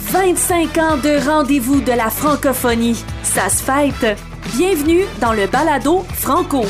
25 ans de rendez-vous de la francophonie. Ça se fête. Bienvenue dans le balado Franco.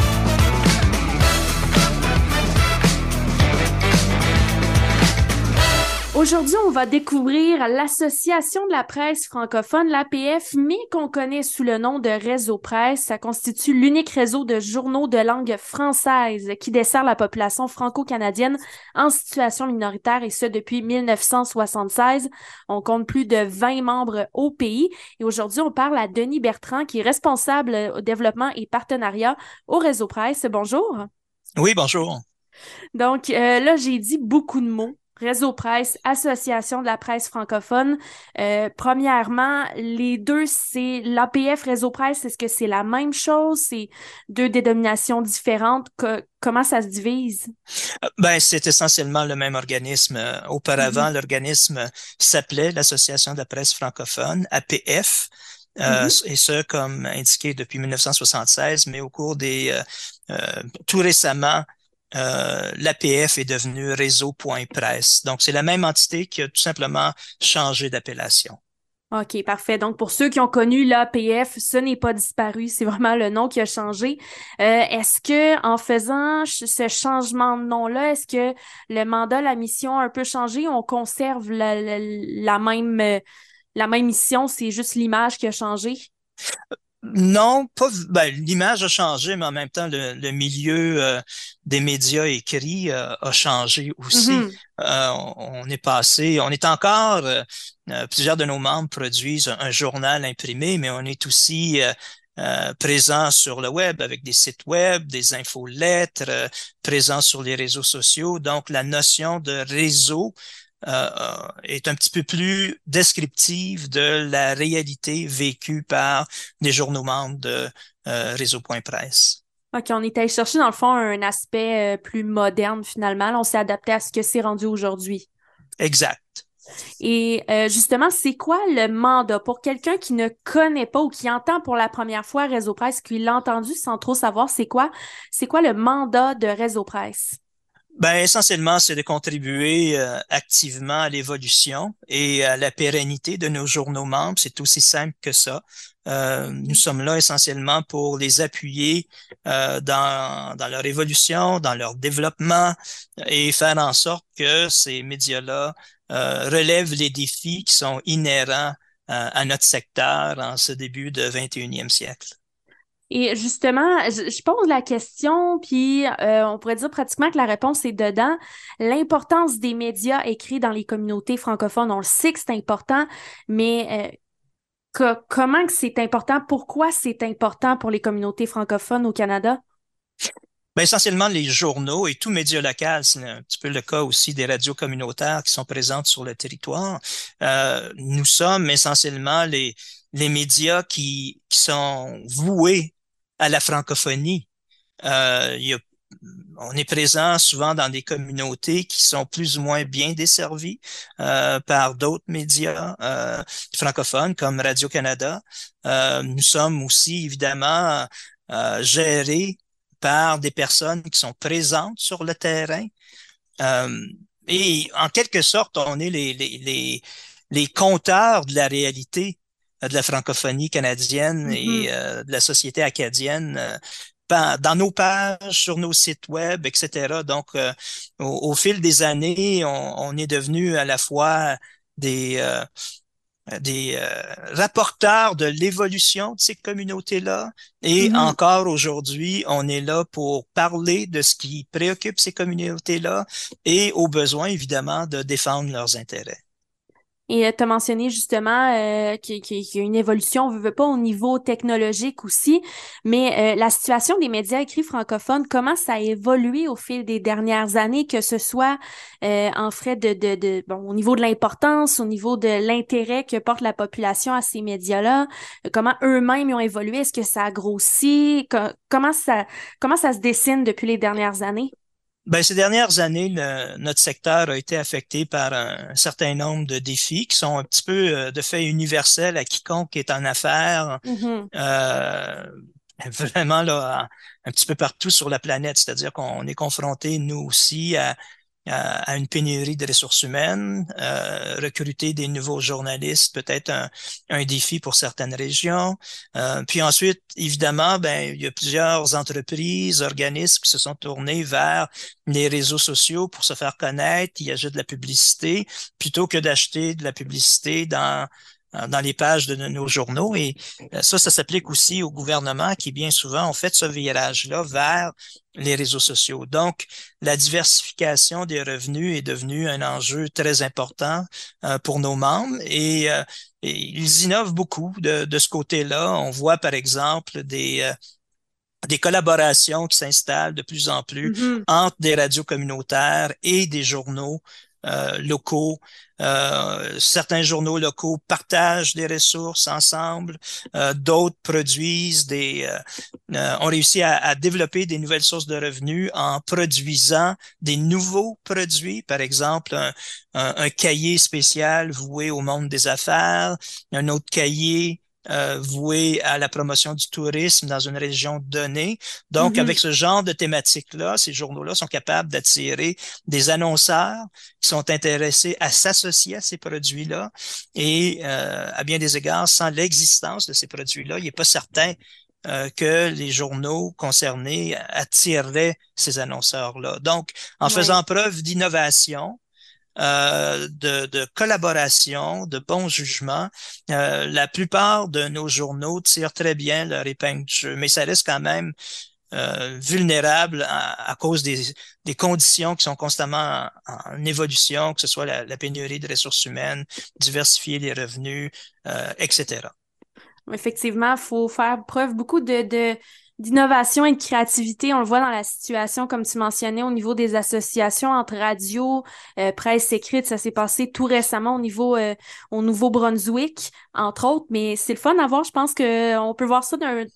Aujourd'hui, on va découvrir l'Association de la presse francophone, l'APF, mais qu'on connaît sous le nom de Réseau Presse. Ça constitue l'unique réseau de journaux de langue française qui dessert la population franco-canadienne en situation minoritaire, et ce depuis 1976. On compte plus de 20 membres au pays. Et aujourd'hui, on parle à Denis Bertrand, qui est responsable au développement et partenariat au Réseau Presse. Bonjour. Oui, bonjour. Donc, là, j'ai dit beaucoup de mots. Réseau Presse, Association de la presse francophone. Premièrement, les deux, c'est l'APF, Réseau Presse. Est-ce que c'est la même chose? C'est deux dénominations différentes? Comment ça se divise? C'est essentiellement le même organisme. Auparavant, Mhm. l'organisme s'appelait l'Association de la presse francophone, APF, Mhm. et ce, comme indiqué depuis 1976, mais au cours tout récemment, l'APF est devenu Réseau.presse. Donc, c'est la même entité qui a tout simplement changé d'appellation. OK, parfait. Donc, pour ceux qui ont connu l'APF, ce n'est pas disparu, c'est vraiment le nom qui a changé. Est-ce que en faisant ce changement de nom-là, est-ce que le mandat, la mission a un peu changé? On conserve la même mission, c'est juste l'image qui a changé? Non, pas. L'image a changé, mais en même temps, le milieu des médias écrits a changé aussi. Mhm. On est passé, on est encore, plusieurs de nos membres produisent un journal imprimé, mais on est aussi présent sur le web avec des sites web, des infolettres, présent sur les réseaux sociaux. Donc, la notion de réseau est un petit peu plus descriptive de la réalité vécue par des journaux membres de Réseau.presse. OK, on est allé chercher dans le fond un aspect plus moderne finalement. Là, on s'est adapté à ce que c'est rendu aujourd'hui. Exact. Et justement, c'est quoi le mandat pour quelqu'un qui ne connaît pas ou qui entend pour la première fois Réseau Presse, qui l'a entendu sans trop savoir c'est quoi le mandat de Réseau Presse? Essentiellement, c'est de contribuer activement à l'évolution et à la pérennité de nos journaux membres. C'est aussi simple que ça. Nous sommes là essentiellement pour les appuyer dans leur évolution, dans leur développement et faire en sorte que ces médias-là relèvent les défis qui sont inhérents à notre secteur en ce début de 21e siècle. Et justement, je pose la question, puis on pourrait dire pratiquement que la réponse est dedans. L'importance des médias écrits dans les communautés francophones, on le sait que c'est important, mais comment que c'est important? Pourquoi c'est important pour les communautés francophones au Canada? Essentiellement, les journaux et tout média local, c'est un petit peu le cas aussi des radios communautaires qui sont présentes sur le territoire. Nous sommes essentiellement les médias qui sont voués à la francophonie. Il y a, on est présent souvent dans des communautés qui sont plus ou moins bien desservies par d'autres médias francophones comme Radio-Canada. Nous sommes aussi évidemment gérés par des personnes qui sont présentes sur le terrain. Euh, et en quelque sorte, on est les compteurs de la réalité de la francophonie canadienne et Mhm. de la société acadienne dans nos pages, sur nos sites web, etc. Donc, au fil des années, on est devenu à la fois des, euh, des rapporteurs de l'évolution de ces communautés-là. Et Mhm. encore aujourd'hui, on est là pour parler de ce qui préoccupe ces communautés-là et au besoin, évidemment, de défendre leurs intérêts. Et tu as mentionné justement qu'il y a une évolution, on veut pas, au niveau technologique aussi, mais la situation des médias écrits francophones, comment ça a évolué au fil des dernières années, que ce soit en frais bon, au niveau de l'importance, au niveau de l'intérêt que porte la population à ces médias-là, comment eux-mêmes ils ont évolué, est-ce que ça a grossi, comment ça se dessine depuis les dernières années? Ces dernières années, notre secteur a été affecté par un certain nombre de défis qui sont un petit peu de fait universels à quiconque est en affaires, Mhm. euh, vraiment là, un petit peu partout sur la planète. C'est-à-dire qu'on est confronté, nous aussi, à une pénurie de ressources humaines. Recruter des nouveaux journalistes peut être un défi pour certaines régions. Puis ensuite, évidemment, ben, il y a plusieurs entreprises, organismes qui se sont tournés vers les réseaux sociaux pour se faire connaître. Ils ajoutent de la publicité plutôt que d'acheter de la publicité dans les pages de nos journaux. Et ça s'applique aussi au gouvernement qui, bien souvent, ont fait ce virage-là vers les réseaux sociaux. Donc, la diversification des revenus est devenue un enjeu très important pour nos membres et ils innovent beaucoup de ce côté-là. On voit, par exemple, des collaborations qui s'installent de plus en plus Mhm. entre des radios communautaires et des journaux locaux. Certains journaux locaux partagent des ressources ensemble, d'autres produisent ont réussi à développer des nouvelles sources de revenus en produisant des nouveaux produits, par exemple un cahier spécial voué au monde des affaires, un autre cahier voué à la promotion du tourisme dans une région donnée. Donc, avec Mhm. ce genre de thématique-là, ces journaux-là sont capables d'attirer des annonceurs qui sont intéressés à s'associer à ces produits-là. Et à bien des égards, sans l'existence de ces produits-là, il n'est pas certain que les journaux concernés attireraient ces annonceurs-là. Donc, en Ouais. faisant preuve d'innovation, de collaboration, de bon jugement. La plupart de nos journaux tirent très bien leur épingle du jeu, mais ça reste quand même vulnérable à cause des conditions qui sont constamment en évolution, que ce soit la pénurie de ressources humaines, diversifier les revenus, etc. Effectivement, il faut faire preuve beaucoup d'innovation et de créativité. On le voit dans la situation, comme tu mentionnais, au niveau des associations entre radio, presse écrite. Ça s'est passé tout récemment au Nouveau-Brunswick, entre autres. Mais c'est le fun à voir. Je pense que on peut voir ça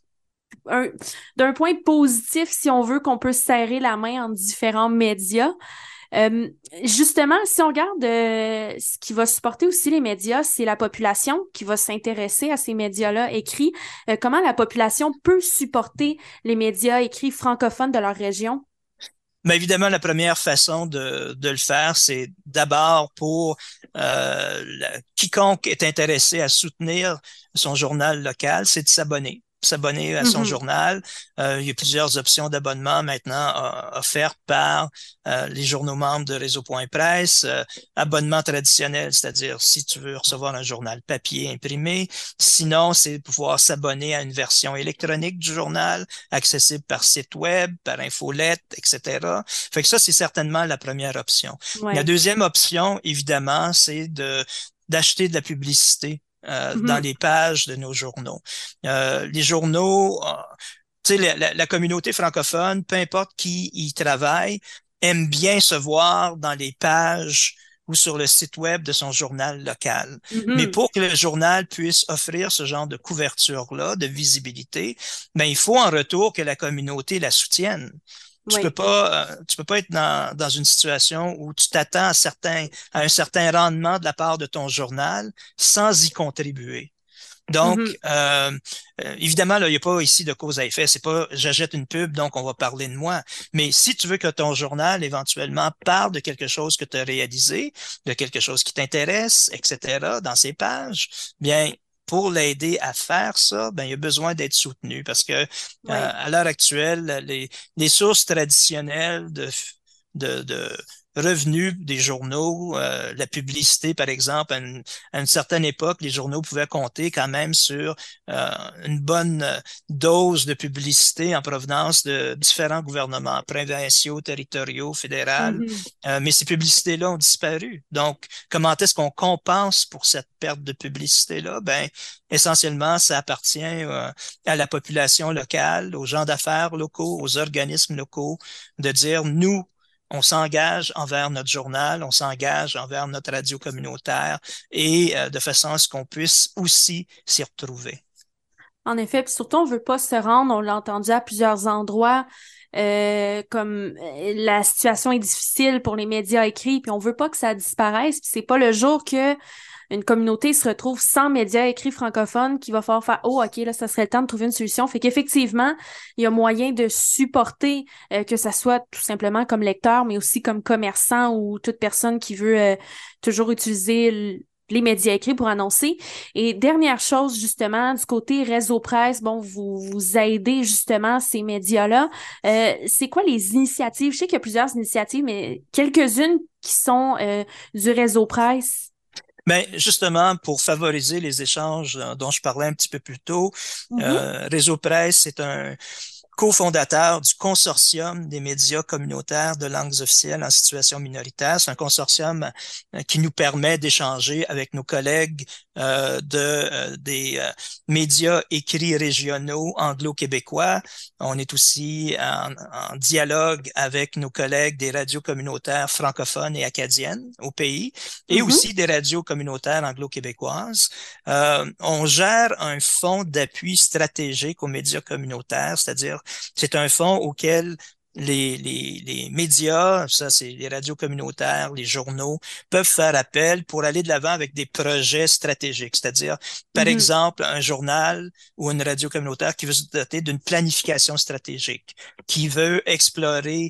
un- d'un point positif, si on veut, qu'on peut se serrer la main en différents médias. Euh, Justement, si on regarde ce qui va supporter aussi les médias, c'est la population qui va s'intéresser à ces médias-là écrits. Comment la population peut supporter les médias écrits francophones de leur région? Mais évidemment, la première façon de le faire, c'est d'abord pour quiconque est intéressé à soutenir son journal local, c'est de s'abonner. S'abonner à son Mhm. journal. Il y a plusieurs options d'abonnement maintenant offertes par les journaux membres de Réseau.presse. Abonnement traditionnel, c'est-à-dire si tu veux recevoir un journal papier imprimé. Sinon, c'est pouvoir s'abonner à une version électronique du journal, accessible par site web, par infolette, etc. Fait que ça, c'est certainement la première option. La Ouais. deuxième option, évidemment, c'est d'acheter de la publicité dans Mhm. les pages de nos journaux. Les journaux, tu sais, la communauté francophone, peu importe qui y travaille, aime bien se voir dans les pages ou sur le site web de son journal local. Mais Mhm. pour que le journal puisse offrir ce genre de couverture-là, de visibilité, ben, il faut en retour que la communauté la soutienne. Oui. Tu peux pas être dans une situation où tu t'attends à un certain rendement de la part de ton journal sans y contribuer. Mhm. Donc, évidemment, là, il n'y a pas ici de cause à effet. C'est pas j'achète une pub, donc on va parler de moi. Mais si tu veux que ton journal éventuellement parle de quelque chose que tu as réalisé, de quelque chose qui t'intéresse, etc., dans ses pages, bien, pour l'aider à faire ça, ben, il a besoin d'être soutenu parce que Oui. à l'heure actuelle, les sources traditionnelles de revenus des journaux, la publicité, par exemple, à une certaine époque, les journaux pouvaient compter quand même sur une bonne dose de publicité en provenance de différents gouvernements, provinciaux, territoriaux, fédéraux. Mhm. Mais ces publicités-là ont disparu. Donc, comment est-ce qu'on compense pour cette perte de publicité-là? Ben, essentiellement, ça appartient à la population locale, aux gens d'affaires locaux, aux organismes locaux, de dire, nous, on s'engage envers notre journal, on s'engage envers notre radio communautaire et de façon à ce qu'on puisse aussi s'y retrouver. En effet, puis surtout, on veut pas se rendre, on l'a entendu à plusieurs endroits, comme la situation est difficile pour les médias écrits, puis on veut pas que ça disparaisse, puis c'est pas le jour que une communauté se retrouve sans médias écrits francophones, qu'il va falloir faire, oh, OK, là, ça serait le temps de trouver une solution. Fait qu'effectivement, il y a moyen de supporter, que ça soit tout simplement comme lecteur, mais aussi comme commerçant ou toute personne qui veut toujours utiliser les médias écrits pour annoncer. Et dernière chose, justement, du côté réseau presse, bon, vous aidez justement ces médias-là. C'est quoi les initiatives? Je sais qu'il y a plusieurs initiatives, mais quelques-unes qui sont du réseau presse. Ben, justement, pour favoriser les échanges dont je parlais un petit peu plus tôt, Mhm, Réseau Presse, c'est un cofondateur du consortium des médias communautaires de langues officielles en situation minoritaire. C'est un consortium qui nous permet d'échanger avec nos collègues des médias écrits régionaux anglo-québécois. On est aussi en dialogue avec nos collègues des radios communautaires francophones et acadiennes au pays et mhm, aussi des radios communautaires anglo-québécoises. On gère un fonds d'appui stratégique aux médias communautaires, c'est-à-dire c'est un fonds auquel les médias, ça c'est les radios communautaires, les journaux, peuvent faire appel pour aller de l'avant avec des projets stratégiques. C'est-à-dire, par mhm, exemple, un journal ou une radio communautaire qui veut se doter d'une planification stratégique, qui veut explorer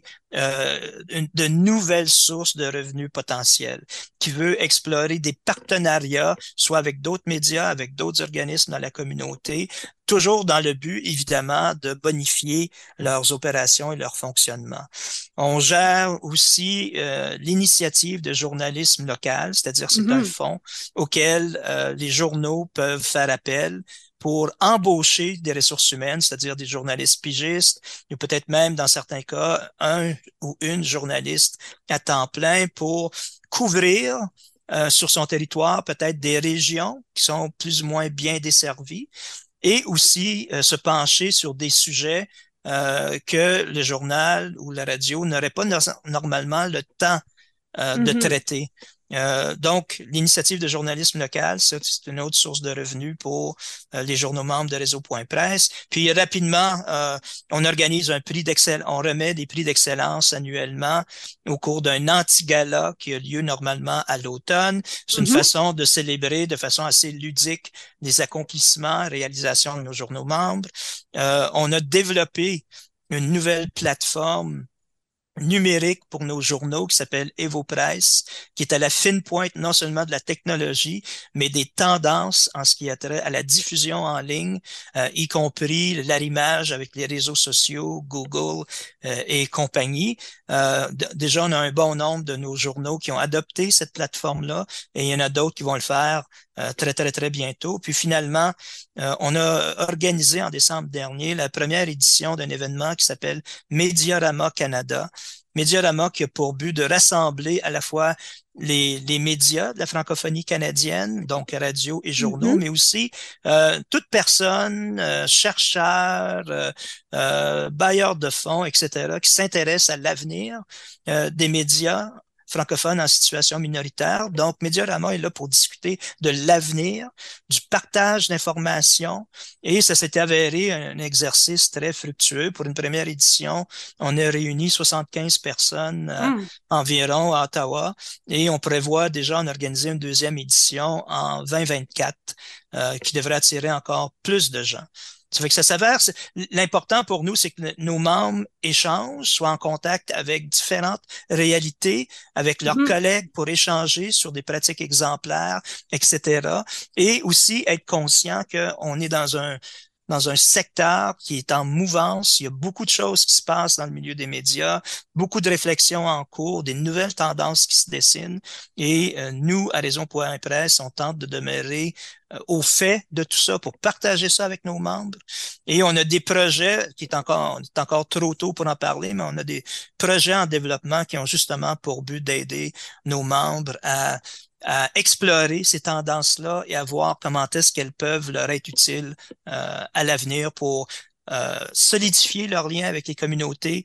de nouvelles sources de revenus potentiels, qui veut explorer des partenariats, soit avec d'autres médias, avec d'autres organismes dans la communauté, toujours dans le but, évidemment, de bonifier leurs opérations et leur fonctionnement. On gère aussi l'initiative de journalisme local, c'est-à-dire c'est un mhm, fonds auquel les journaux peuvent faire appel pour embaucher des ressources humaines, c'est-à-dire des journalistes pigistes, ou peut-être même dans certains cas, un ou une journaliste à temps plein pour couvrir sur son territoire peut-être des régions qui sont plus ou moins bien desservies et aussi se pencher sur des sujets que le journal ou la radio n'aurait pas normalement le temps de mhm. traiter. Donc, l'initiative de journalisme local, c'est une autre source de revenus pour les journaux membres de Réseau.presse. Puis rapidement, on organise un prix d'excellence, on remet des prix d'excellence annuellement au cours d'un anti-gala qui a lieu normalement à l'automne. C'est une Mhm. façon de célébrer de façon assez ludique les accomplissements, réalisations de nos journaux membres. On a développé une nouvelle plateforme numérique pour nos journaux qui s'appelle EvoPress, qui est à la fine pointe non seulement de la technologie, mais des tendances en ce qui a trait à la diffusion en ligne, y compris l'arrimage avec les réseaux sociaux, Google et compagnie. Déjà, on a un bon nombre de nos journaux qui ont adopté cette plateforme-là et il y en a d'autres qui vont le faire très, très, très bientôt. Puis finalement, on a organisé en décembre dernier la première édition d'un événement qui s'appelle Mediarama Canada. Mediarama qui a pour but de rassembler à la fois les médias de la francophonie canadienne, donc radio et journaux, Mhm. mais aussi toute personne, chercheur, bailleur de fonds, etc., qui s'intéresse à l'avenir des médias francophones en situation minoritaire. Donc, Mediarama est là pour discuter de l'avenir, du partage d'informations, et ça s'est avéré un exercice très fructueux. Pour une première édition, on a réuni 75 personnes Mm. environ à Ottawa et on prévoit déjà en organiser une deuxième édition en 2024 qui devrait attirer encore plus de gens. Ça fait que ça s'avère, l'important pour nous, c'est que nos membres échangent, soient en contact avec différentes réalités, avec leurs Mhm. collègues pour échanger sur des pratiques exemplaires, etc. Et aussi être conscient qu'on est dans un secteur qui est en mouvance. Il y a beaucoup de choses qui se passent dans le milieu des médias, beaucoup de réflexions en cours, des nouvelles tendances qui se dessinent. Et nous, à Raison.presse, on tente de demeurer au fait de tout ça pour partager ça avec nos membres. Et on a des projets qui est encore trop tôt pour en parler, mais on a des projets en développement qui ont justement pour but d'aider nos membres à explorer ces tendances-là et à voir comment est-ce qu'elles peuvent leur être utiles à l'avenir pour solidifier leur lien avec les communautés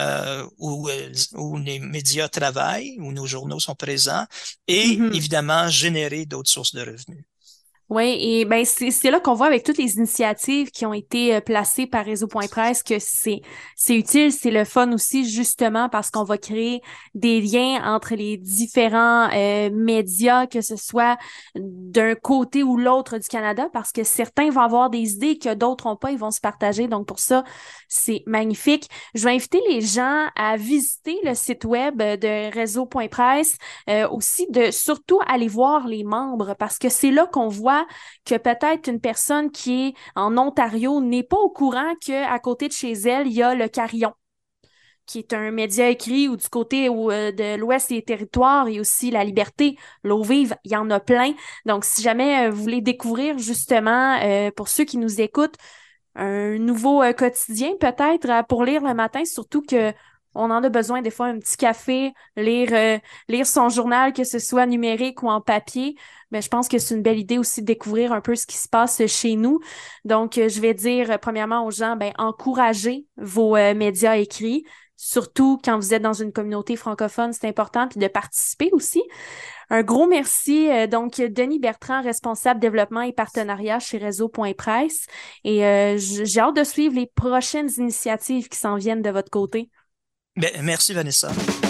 où les médias travaillent, où nos journaux sont présents et Mhm. évidemment générer d'autres sources de revenus. Oui, et ben c'est là qu'on voit avec toutes les initiatives qui ont été placées par Réseau.presse que c'est utile, c'est le fun aussi justement parce qu'on va créer des liens entre les différents médias, que ce soit d'un côté ou l'autre du Canada, parce que certains vont avoir des idées que d'autres n'ont pas, ils vont se partager. Donc pour ça, c'est magnifique. Je vais inviter les gens à visiter le site web de Réseau.presse, aussi de surtout aller voir les membres parce que c'est là qu'on voit que peut-être une personne qui est en Ontario n'est pas au courant qu'à côté de chez elle, il y a le Carillon, qui est un média écrit, ou du côté de l'Ouest des territoires, et aussi La Liberté, L'eau vive, il y en a plein. Donc, si jamais vous voulez découvrir justement, pour ceux qui nous écoutent, un nouveau quotidien peut-être pour lire le matin, surtout que on en a besoin des fois un petit café, lire son journal, que ce soit numérique ou en papier. Mais je pense que c'est une belle idée aussi de découvrir un peu ce qui se passe chez nous. Donc, je vais dire premièrement aux gens, ben, encouragez vos médias écrits. Surtout quand vous êtes dans une communauté francophone, c'est important, puis de participer aussi. Un gros merci. Donc, Denis Bertrand, responsable développement et partenariat chez Réseau.presse. Et j'ai hâte de suivre les prochaines initiatives qui s'en viennent de votre côté. Ben, merci, Vanessa.